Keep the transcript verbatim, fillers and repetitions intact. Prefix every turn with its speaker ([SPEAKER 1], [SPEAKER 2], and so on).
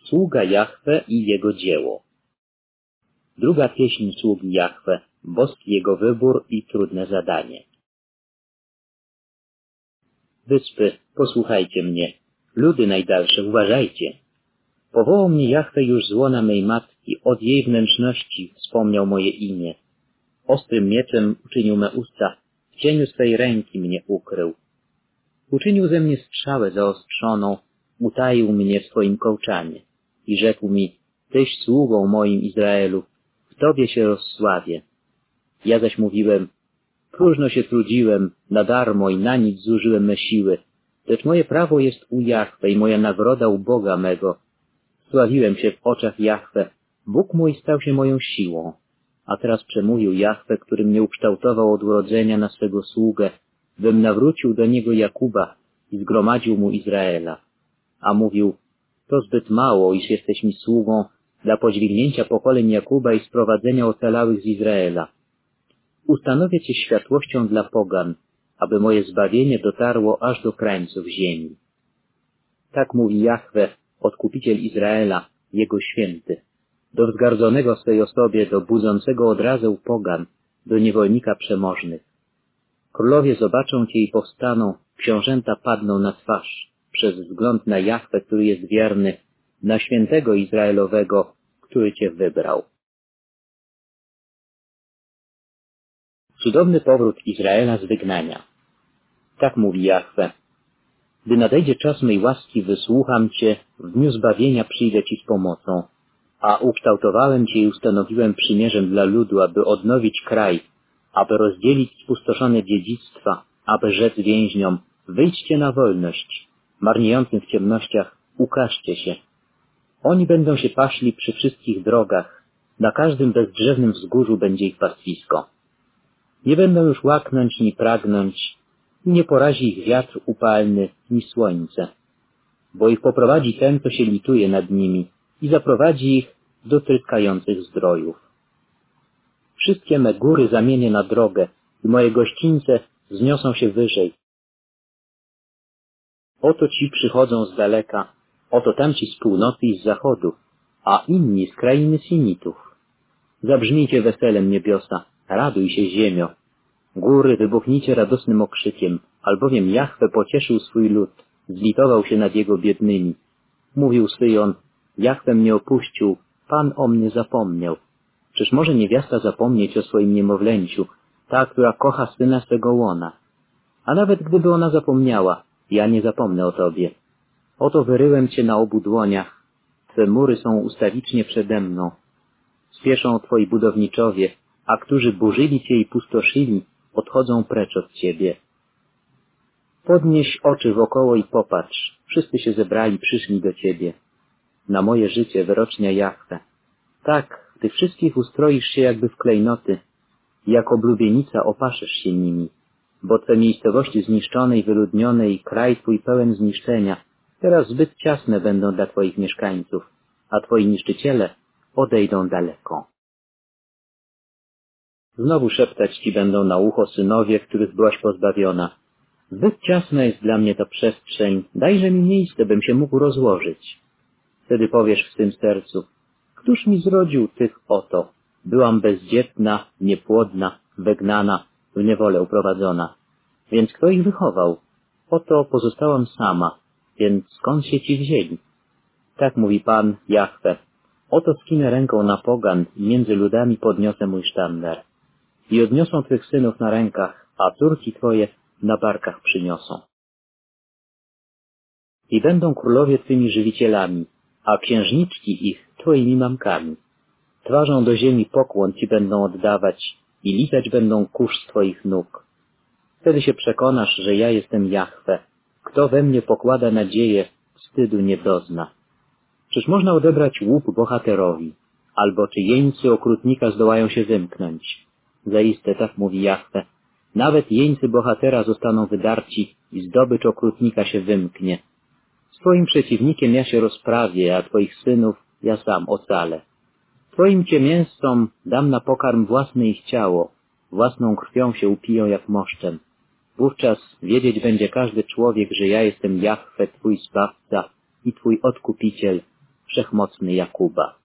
[SPEAKER 1] sługa Jahwe i jego dzieło. Druga pieśń sługi Jahwe, boski jego wybór i trudne zadanie. Wyspy, posłuchajcie mnie, ludy najdalsze, uważajcie. Powołał mnie Jahwe już z łona mej matki, od jej wnętrzności wspomniał moje imię. Ostrym mieczem uczynił me usta, w cieniu swej ręki mnie ukrył. Uczynił ze mnie strzałę zaostrzoną, utaił mnie w swoim kołczanie i rzekł mi, tyś sługą moim Izraelu, w Tobie się rozsławię. Ja zaś mówiłem, próżno się trudziłem, na darmo i na nic zużyłem me siły, lecz moje prawo jest u Jahwe i moja nagroda u Boga mego. Sławiłem się w oczach Jahwe, Bóg mój stał się moją siłą. A teraz przemówił Jahwe, który mnie ukształtował od urodzenia na swego sługę, bym nawrócił do niego Jakuba i zgromadził mu Izraela. A mówił, to zbyt mało, iż jesteś mi sługą dla podźwignięcia pokoleń Jakuba i sprowadzenia ocalałych z Izraela. Ustanowię Cię światłością dla pogan, aby moje zbawienie dotarło aż do krańców ziemi. Tak mówi Jahwe, Odkupiciel Izraela, Jego święty, do wzgardzonego swej osobie, do budzącego odrazę pogan, do niewolnika przemożnych. Królowie zobaczą Cię i powstaną, książęta padną na twarz, przez wzgląd na Jahwe, który jest wierny, na świętego Izraelowego, który Cię wybrał. Cudowny powrót Izraela z wygnania. Tak mówi Jahwe. Gdy nadejdzie czas mej łaski, wysłucham Cię, w dniu zbawienia przyjdę Ci z pomocą, a ukształtowałem Cię i ustanowiłem przymierzem dla ludu, aby odnowić kraj, aby rozdzielić spustoszone dziedzictwa, aby rzec więźniom, wyjdźcie na wolność, marniejącym w ciemnościach, ukażcie się. Oni będą się paśli przy wszystkich drogach, na każdym bezdrzewnym wzgórzu będzie ich pastwisko. Nie będą już łaknąć ni pragnąć, i nie porazi ich wiatr upalny, ni słońce, bo ich poprowadzi ten, kto się lituje nad nimi i zaprowadzi ich do tryskających zdrojów. Wszystkie me góry zamienię na drogę i moje gościńce wzniosą się wyżej. Oto ci przychodzą z daleka, oto tamci z północy i z zachodu, a inni z krainy Sinitów. Zabrzmijcie weselem niebiosa, raduj się ziemio. Góry, wybuchnijcie radosnym okrzykiem, albowiem Jahwe pocieszył swój lud, zlitował się nad jego biednymi. Mówił Syjon, Jahwe mnie opuścił, Pan o mnie zapomniał. Czyż może niewiasta zapomnieć o swoim niemowlęciu, ta, która kocha syna swego łona? A nawet gdyby ona zapomniała, ja nie zapomnę o Tobie. Oto wyryłem Cię na obu dłoniach, Twe mury są ustawicznie przede mną. Spieszą Twoi budowniczowie, a którzy burzyli Cię i pustoszyli, odchodzą precz od Ciebie. Podnieś oczy wokoło i popatrz, wszyscy się zebrali, przyszli do Ciebie. Na moje życie wyrocznia Jahwe. Tak, Ty wszystkich ustroisz się jakby w klejnoty, jak oblubienica opaszesz się nimi, bo Twe miejscowości zniszczone i wyludnione i kraj Twój pełen zniszczenia teraz zbyt ciasne będą dla Twoich mieszkańców, a Twoi niszczyciele odejdą daleko. Znowu szeptać Ci będą na ucho synowie, których byłaś pozbawiona. Zbyt ciasna jest dla mnie ta przestrzeń, dajże mi miejsce, bym się mógł rozłożyć. Wtedy powiesz w swym sercu, któż mi zrodził tych oto? Byłam bezdzietna, niepłodna, wygnana, w niewolę uprowadzona. Więc kto ich wychował? Oto pozostałam sama, więc skąd się Ci wzięli? Tak mówi Pan, Jahwe. Oto skinę ręką na pogan i między ludami podniosę mój sztandar. I odniosą Twych synów na rękach, a córki Twoje na barkach przyniosą. I będą królowie Twymi żywicielami, a księżniczki ich Twoimi mamkami. Twarzą do ziemi pokłon Ci będą oddawać i lizać będą kurz z Twoich nóg. Wtedy się przekonasz, że ja jestem Jahwe. Kto we mnie pokłada nadzieję, wstydu nie dozna. Czyż można odebrać łup bohaterowi, albo czy jeńcy okrutnika zdołają się wymknąć? Zaiste tak mówi Jahwe. Nawet jeńcy bohatera zostaną wydarci i zdobycz okrutnika się wymknie. Z Twoim przeciwnikiem ja się rozprawię, a Twoich synów ja sam ocalę. Twoim ciemięzcom dam na pokarm własne ich ciało, własną krwią się upiją jak moszczem. Wówczas wiedzieć będzie każdy człowiek, że ja jestem Jahwe, Twój Zbawca i Twój Odkupiciel, Wszechmocny Jakuba.